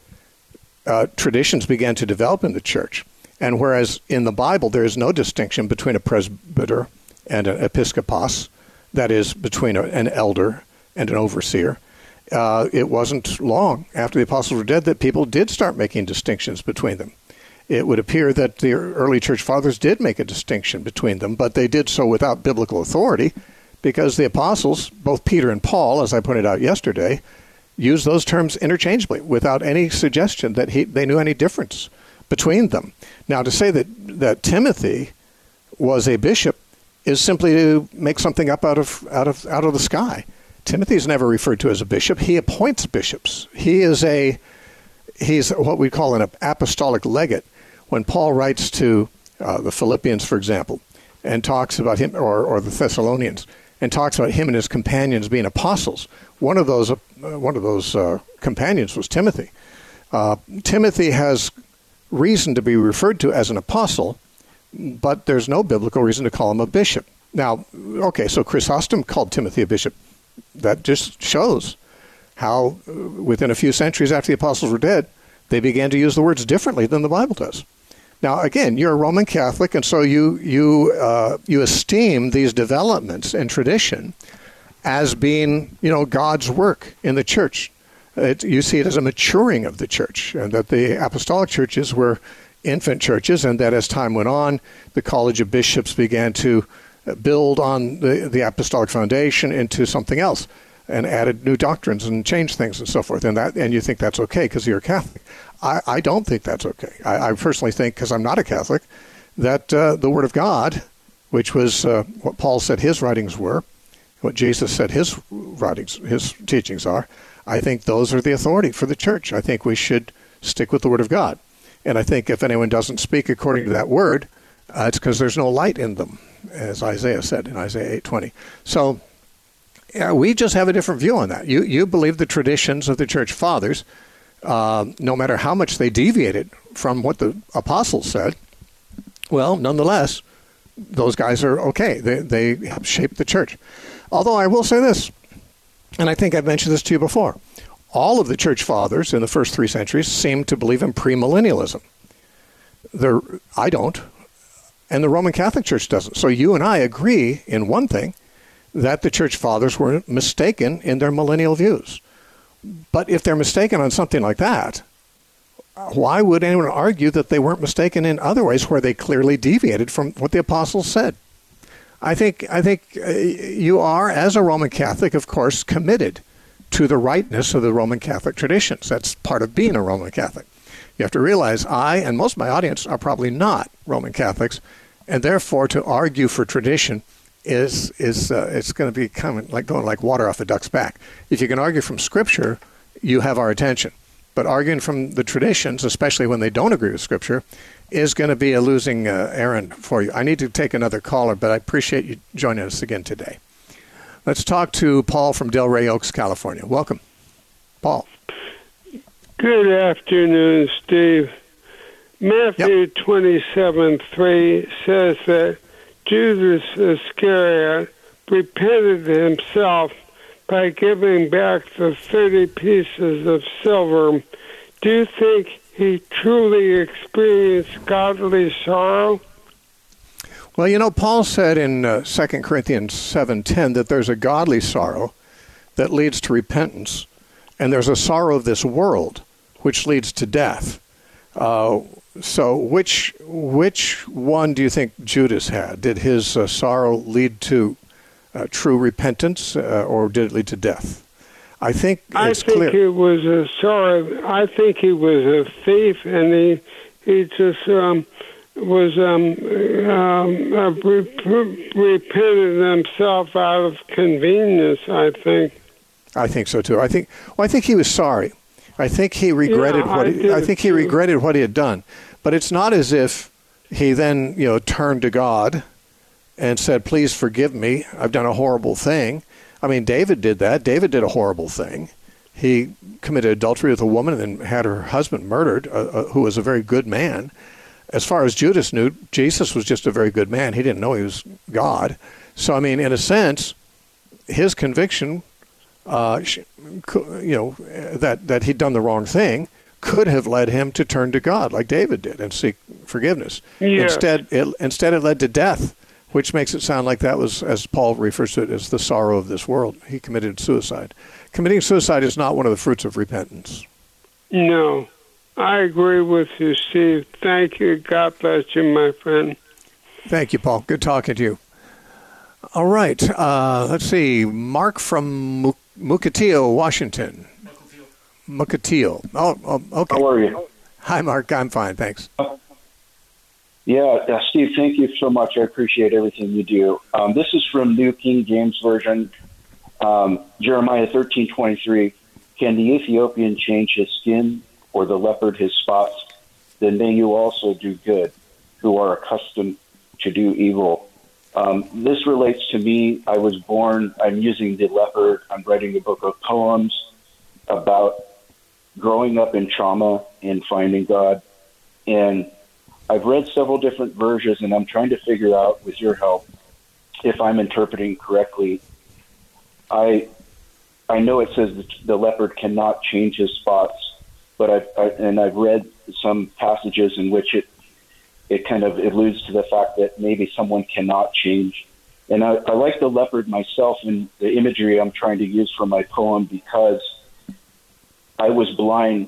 [SPEAKER 1] uh, traditions began to develop in the church. And whereas in the Bible there is no distinction between a presbyter and an episkopos, that is, between a, an elder and an overseer, Uh, it wasn't long after the apostles were dead that people did start making distinctions between them. It would appear that the early church fathers did make a distinction between them, but they did so without biblical authority, because the apostles, both Peter and Paul, as I pointed out yesterday, used those terms interchangeably without any suggestion that he, they knew any difference between them. Now, to say that, that Timothy was a bishop is simply to make something up out of out of out of the sky. Timothy is never referred to as a bishop. He appoints bishops. He is a he's what we call an apostolic legate. When Paul writes to uh, the Philippians, for example, and talks about him, or, or the Thessalonians, and talks about him and his companions being apostles, one of those uh, one of those uh, companions was Timothy. Uh, Timothy has reason to be referred to as an apostle, but there's no biblical reason to call him a bishop. Now, okay, so Chrysostom called Timothy a bishop. That just shows how uh, within a few centuries after the apostles were dead, they began to use the words differently than the Bible does. Now, again, you're a Roman Catholic, and so you you uh, you esteem these developments in tradition as being, you know, God's work in the church. It, you see it as a maturing of the church, and that the apostolic churches were infant churches, and that as time went on, the College of Bishops began to build on the, the apostolic foundation into something else, and added new doctrines and changed things and so forth. And that, and you think that's okay because you're a Catholic. I, I don't think that's okay. I, I personally think, because I'm not a Catholic, that uh, the Word of God, which was uh, what Paul said his writings were, what Jesus said his writings, his teachings are, I think those are the authority for the church. I think we should stick with the Word of God. And I think if anyone doesn't speak according to that Word, uh, it's because there's no light in them, as Isaiah said in Isaiah eight twenty. So yeah, we just have a different view on that. You you believe the traditions of the church fathers, uh, no matter how much they deviated from what the apostles said. Well, nonetheless, those guys are okay. They they have shaped the church. Although I will say this, and I think I've mentioned this to you before, all of the church fathers in the first three centuries seem to believe in premillennialism. They're, I don't. And the Roman Catholic Church doesn't. So you and I agree in one thing, that the church fathers were mistaken in their millennial views. But if they're mistaken on something like that, why would anyone argue that they weren't mistaken in other ways where they clearly deviated from what the apostles said? I think I think uh, you are, as a Roman Catholic, of course, committed to the rightness of the Roman Catholic traditions. That's part of being a Roman Catholic. You have to realize I and most of my audience are probably not Roman Catholics, and therefore to argue for tradition is is uh, it's going to be coming like going like water off a duck's back. If you can argue from Scripture, you have our attention. But arguing from the traditions, especially when they don't agree with Scripture, is going to be a losing uh, errand for you. I need to take another caller, but I appreciate you joining us again today. Let's talk to Paul from Delray Oaks, California. Welcome, Paul.
[SPEAKER 7] Good afternoon, Steve. Matthew
[SPEAKER 1] Yep.
[SPEAKER 7] twenty-seven three says that Judas Iscariot repented himself by giving back the thirty pieces of silver. Do you think he truly experienced godly sorrow?
[SPEAKER 1] Well, you know, Paul said in uh, Second Corinthians seven ten that there's a godly sorrow that leads to repentance, and there's a sorrow of this world which leads to death. Uh, so which which one do you think Judas had? Did his uh, sorrow lead to uh, true repentance, uh, or did it lead to death? I think it's
[SPEAKER 7] I think
[SPEAKER 1] clear.
[SPEAKER 7] he was a sorrow. I think he was a thief, and he he just um, was um, um, uh, re- repented himself out of convenience. I think.
[SPEAKER 1] I think so too. I think. Well, I think he was sorry. I think he regretted
[SPEAKER 7] Yeah,
[SPEAKER 1] what
[SPEAKER 7] I
[SPEAKER 1] he,
[SPEAKER 7] did
[SPEAKER 1] I think he
[SPEAKER 7] too.
[SPEAKER 1] regretted what he had done. But it's not as if he then, you know, turned to God and said, "Please forgive me. I've done a horrible thing." I mean, David did that. David did a horrible thing. He committed adultery with a woman and then had her husband murdered, uh, uh, who was a very good man. As far as Judas knew, Jesus was just a very good man. He didn't know he was God. So, I mean, in a sense, his conviction, uh, you know, that, that he'd done the wrong thing could have led him to turn to God like David did and seek forgiveness.
[SPEAKER 7] Yes.
[SPEAKER 1] Instead, it, instead, it led to death, which makes it sound like that was, as Paul refers to it, as the sorrow of this world. He committed suicide. Committing suicide is not one of the fruits of repentance.
[SPEAKER 7] No, I agree with you, Steve. Thank you. God bless you, my friend.
[SPEAKER 1] Thank you, Paul. Good talking to you. All right. Uh, let's see. Mark from Mu- Mukilteo, Washington. Mukilteo. Oh, oh, okay.
[SPEAKER 8] How are you?
[SPEAKER 1] Hi, Mark. I'm fine. Thanks.
[SPEAKER 8] Yeah, uh, Steve, thank you so much. I appreciate everything you do. Um, this is from New King James Version, um, Jeremiah thirteen twenty-three. Can the Ethiopian change his skin or the leopard his spots? Then may you also do good, who are accustomed to do evil. Um, this relates to me. I was born, I'm using the leopard. I'm writing a book of poems about growing up in trauma and finding God. And I've read several different versions, and I'm trying to figure out, with your help, if I'm interpreting correctly. I I know it says that the leopard cannot change his spots, but I've, I, and I've read some passages in which it it kind of alludes to the fact that maybe someone cannot change. And I, I like the leopard myself in the imagery I'm trying to use for my poem, because I was blind,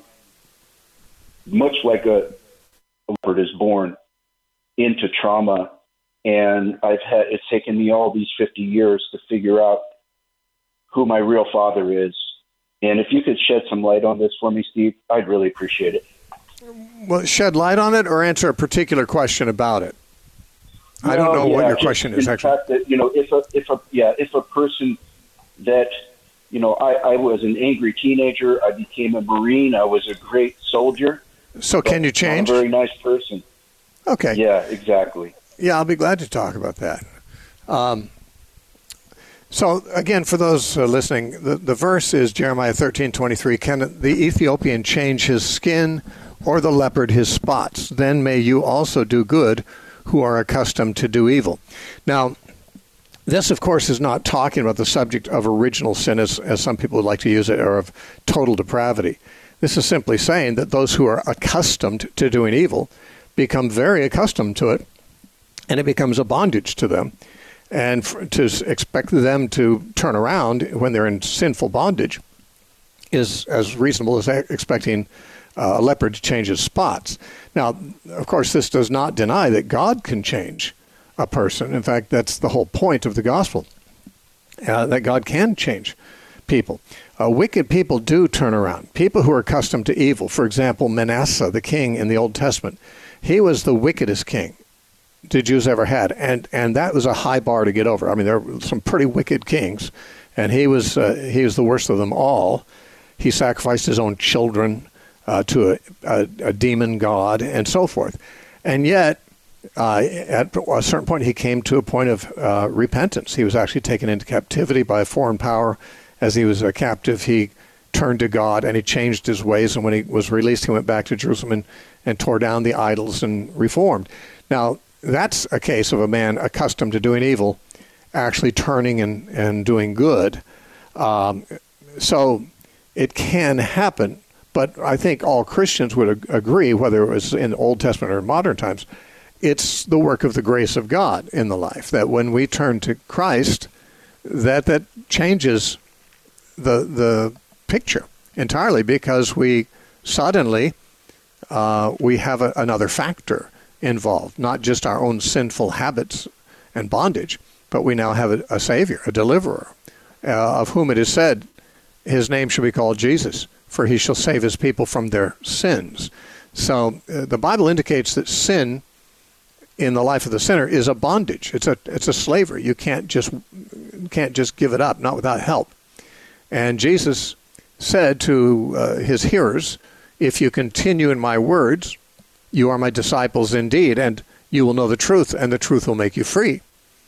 [SPEAKER 8] much like a leopard is born into trauma, and I've had it's taken me all these fifty years to figure out who my real father is. And if you could shed some light on this for me, Steve, I'd really appreciate it.
[SPEAKER 1] Well, shed light on it or answer a particular question about it? I don't
[SPEAKER 8] No,
[SPEAKER 1] know
[SPEAKER 8] yeah,
[SPEAKER 1] what your
[SPEAKER 8] just
[SPEAKER 1] question
[SPEAKER 8] in
[SPEAKER 1] is,
[SPEAKER 8] the
[SPEAKER 1] actually.
[SPEAKER 8] fact that, you know, if a if a yeah, if a person that, you know, I, I was an angry teenager, I became a Marine, I was a great soldier.
[SPEAKER 1] So can you change?
[SPEAKER 8] I'm a very nice person.
[SPEAKER 1] Okay.
[SPEAKER 8] Yeah, exactly.
[SPEAKER 1] Yeah, I'll be glad to talk about that. Um, so, again, for those uh, listening, the, the verse is Jeremiah thirteen twenty-three. Can the Ethiopian change his skin or the leopard his spots? Then may you also do good, who are accustomed to do evil. Now, this, of course, is not talking about the subject of original sin, as, as some people would like to use it, or of total depravity. This is simply saying that those who are accustomed to doing evil become very accustomed to it, and it becomes a bondage to them. And for, to expect them to turn around when they're in sinful bondage is as reasonable as expecting uh, a leopard changes spots. Now, of course, this does not deny that God can change a person. In fact, that's the whole point of the gospel, uh, that God can change people. Uh, wicked people do turn around. People who are accustomed to evil. For example, Manasseh, the king in the Old Testament, he was the wickedest king the Jews ever had, and and that was a high bar to get over. I mean, there were some pretty wicked kings, and he was uh, he was the worst of them all. He sacrificed his own children uh, to a, a, a demon god and so forth, and yet uh, at a certain point he came to a point of uh, repentance. He was actually taken into captivity by a foreign power. As he was a captive, he turned to God and he changed his ways, and when he was released, he went back to Jerusalem and, and tore down the idols and reformed. Now, that's a case of a man accustomed to doing evil actually turning and, and doing good. Um, so it can happen, but I think all Christians would ag- agree, whether it was in the Old Testament or in modern times, it's the work of the grace of God in the life, that when we turn to Christ, that that changes the the picture entirely, because we suddenly uh, we have a, another factor involved, not just our own sinful habits and bondage, but we now have a, a Savior, a deliverer, uh, of whom it is said, his name shall be called Jesus, for he shall save his people from their sins. So uh, the Bible indicates that sin in the life of the sinner is a bondage. It's a it's a slavery. You can't just can't just give it up, not without help. And Jesus said to uh, his hearers, if you continue in my words, you are my disciples indeed, and you will know the truth, and the truth will make you free.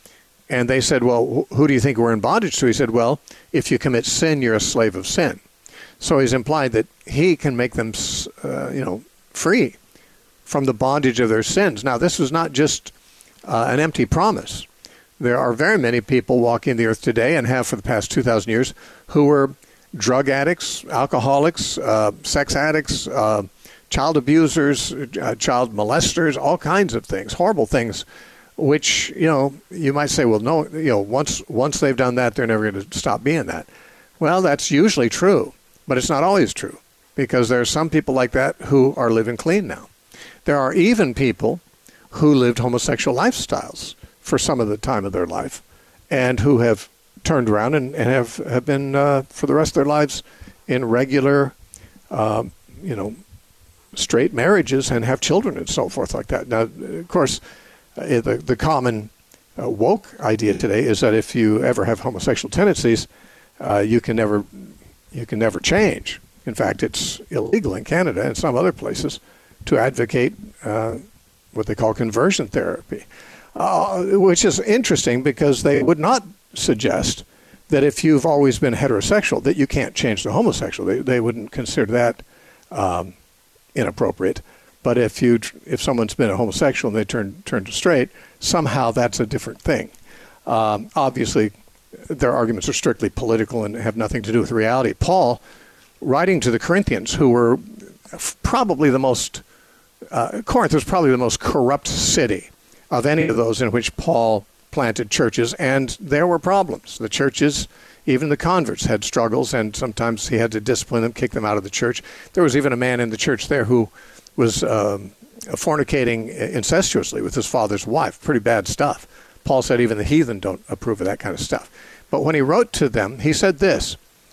[SPEAKER 1] And they said, well, who do you think we're in bondage to? He said, well, if you commit sin, you're a slave of sin. So he's implied that he can make them, uh, you know, free from the bondage of their sins. Now, this is not just uh, an empty promise. There are very many people walking the earth today, and have for the past two thousand years, who were drug addicts, alcoholics, uh, sex addicts, uh, child abusers, uh, child molesters, all kinds of things, horrible things, which, you know, you might say, well, no, you know, once once they've done that, they're never going to stop being that. Well, that's usually true, but it's not always true, because there are some people like that who are living clean now. There are even people who lived homosexual lifestyles for some of the time of their life, and who have turned around and, and have, have been, uh, for the rest of their lives, in regular, uh, you know, straight marriages and have children and so forth like that. Now, of course, uh, the, the common uh, woke idea today is that if you ever have homosexual tendencies, uh, you can never you can never change. In fact, it's illegal in Canada and some other places to advocate uh, what they call conversion therapy, uh, which is interesting, because they would not suggest that if you've always been heterosexual that you can't change to homosexual. They they wouldn't consider that um, inappropriate. But if you if someone's been a homosexual and they turn turn to straight, somehow that's a different thing. Um, obviously, their arguments are strictly political and have nothing to do with reality. Paul, writing to the Corinthians, who were probably the most uh, Corinth was probably the most corrupt city of any of those in which Paul planted churches, and there were problems. The churches, even the converts, had struggles, and sometimes he had to discipline them, kick them out of the church. There was even a man in the church there who was um, fornicating incestuously with his father's wife. Pretty bad stuff. Paul said even the heathen don't approve of that kind of stuff. But when he wrote to them, he said this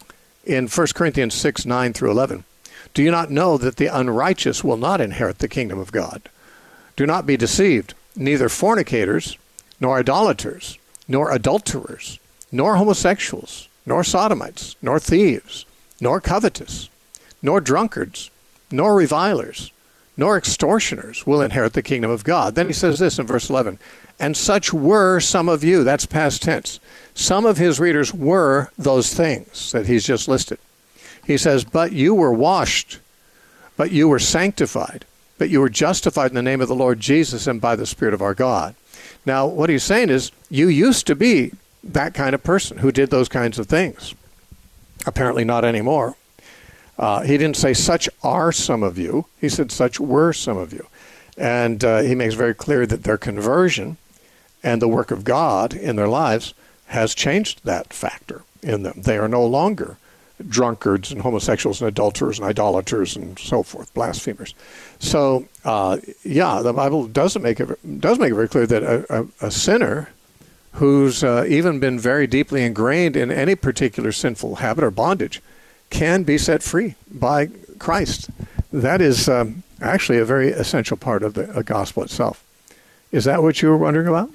[SPEAKER 1] in First Corinthians six, nine through eleven. Do you not know that the unrighteous will not inherit the kingdom of God? Do not be deceived. Neither fornicators, nor idolaters, nor adulterers, nor homosexuals, nor sodomites, nor thieves, nor covetous, nor drunkards, nor revilers, nor extortioners will inherit the kingdom of God. Then he says this in verse eleven, and such were some of you. That's past tense. Some of his readers were those things that he's just listed. He says, but you were washed, but you were sanctified, but you were justified in the name of the Lord Jesus and by the Spirit of our God. Now, what he's saying is, you used to be that kind of person who did those kinds of things. Apparently not anymore. Uh, he didn't say, such are some of you. He said, such were some of you. And uh, he makes very clear that their conversion and the work of God in their lives has changed that factor in them. They are no longer drunkards and homosexuals and adulterers and idolaters and so forth, blasphemers. So, uh, yeah, the Bible doesn't make it does make it very clear that a, a, a sinner who's uh, even been very deeply ingrained in any particular sinful habit or bondage can be set free by Christ. That is um, actually a very essential part of the uh, gospel itself. Is that what you were wondering about?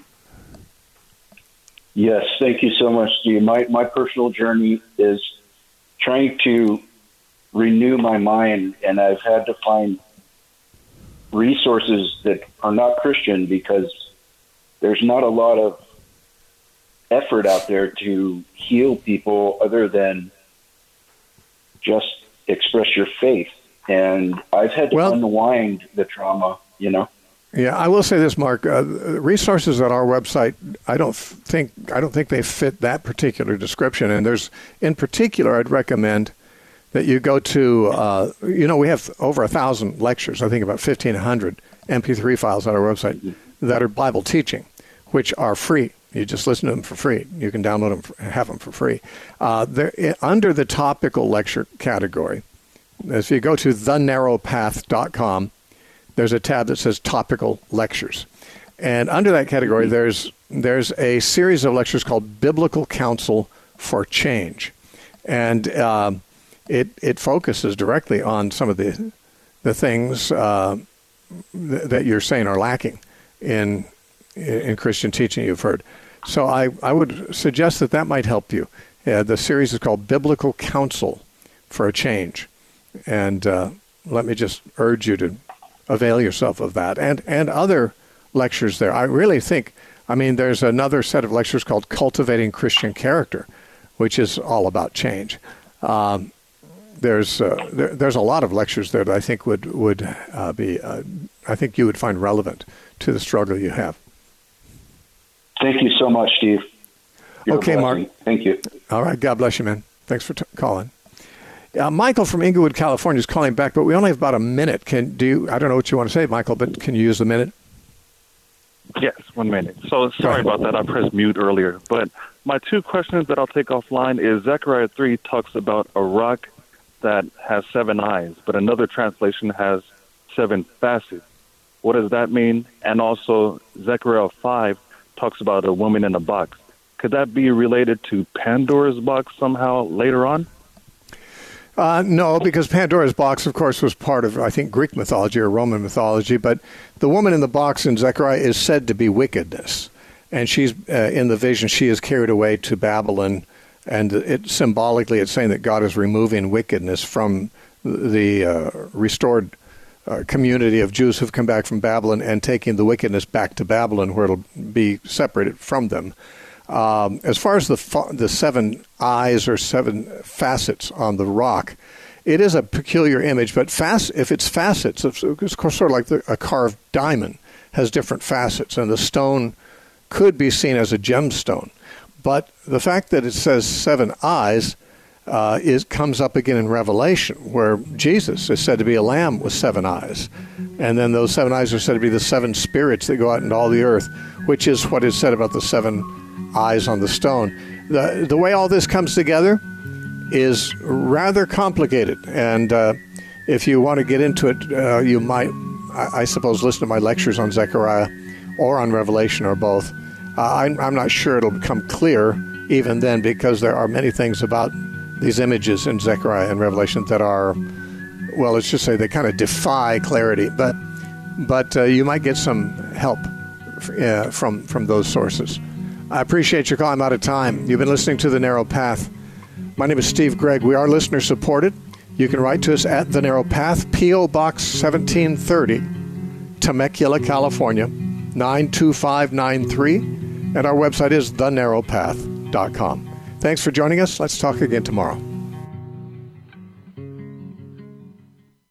[SPEAKER 8] Yes, thank you so much, Steve. My, my personal journey is trying to renew my mind, and I've had to find resources that are not Christian because there's not a lot of effort out there to heal people other than just express your faith. And I've had to well, unwind the trauma, you know.
[SPEAKER 1] Yeah, I will say this, Mark. Uh, resources at our website, I don't think I don't think they fit that particular description. And there's, in particular, I'd recommend that you go to. Uh, you know, we have over a thousand lectures. I think about fifteen hundred M P three files on our website that are Bible teaching, which are free. You just listen to them for free. You can download them, for, have them for free. Uh, they're under the topical lecture category. If you go to the narrow path dot com. There's a tab that says Topical Lectures. And under that category, there's there's a series of lectures called Biblical Counsel for Change. And uh, it it focuses directly on some of the the things uh, th- that you're saying are lacking in in Christian teaching you've heard. So I, I would suggest that that might help you. Uh, the series is called Biblical Counsel for a Change. And uh, let me just urge you to avail yourself of that and, and other lectures there. I really think, I mean, there's another set of lectures called Cultivating Christian Character, which is all about change. Um, there's uh, there, there's a lot of lectures there that I think would, would uh, be, uh, I think you would find relevant to the struggle you have.
[SPEAKER 8] Thank you so much, Steve. You're
[SPEAKER 1] okay, Mark.
[SPEAKER 8] Thank you.
[SPEAKER 1] All right. God bless you, man. Thanks for t- calling. Uh, Michael from Inglewood, California is calling back, but we only have about a minute. Can do you, I don't know what you want to say, Michael, but can you use the minute?
[SPEAKER 9] Yes, one minute. So sorry about that. I pressed mute earlier. But my two questions that I'll take offline is Zechariah three talks about a rock that has seven eyes, but another translation has seven facets. What does that mean? And also Zechariah five talks about a woman in a box. Could that be related to Pandora's box somehow later on?
[SPEAKER 1] Uh, no, because Pandora's box, of course, was part of, I think, Greek mythology or Roman mythology. But the woman in the box in Zechariah is said to be wickedness. And she's, uh, in the vision, she is carried away to Babylon. And it symbolically, it's saying that God is removing wickedness from the uh, restored uh, community of Jews who've come back from Babylon and taking the wickedness back to Babylon where it'll be separated from them. Um, as far as the fa- the seven eyes or seven facets on the rock, it is a peculiar image. But fac- if it's facets, it's, it's sort of like the, a carved diamond has different facets, and the stone could be seen as a gemstone. But the fact that it says seven eyes uh, is comes up again in Revelation, where Jesus is said to be a lamb with seven eyes. And then those seven eyes are said to be the seven spirits that go out into all the earth, which is what is said about the seven eyes on the stone. The the way all this comes together is rather complicated, and uh, if you want to get into it, uh, you might, I, I suppose, listen to my lectures on Zechariah or on Revelation or both. Uh, I'm, I'm not sure it'll become clear even then, because there are many things about these images in Zechariah and Revelation that are, well, let's just say they kind of defy clarity, but but uh, you might get some help uh, from from those sources. I appreciate your call. I'm out of time. You've been listening to The Narrow Path. My name is Steve Gregg. We are listener supported. You can write to us at The Narrow Path, P O. Box seventeen thirty, Temecula, California, nine two five nine three. And our website is the narrow path dot com. Thanks for joining us. Let's talk again tomorrow.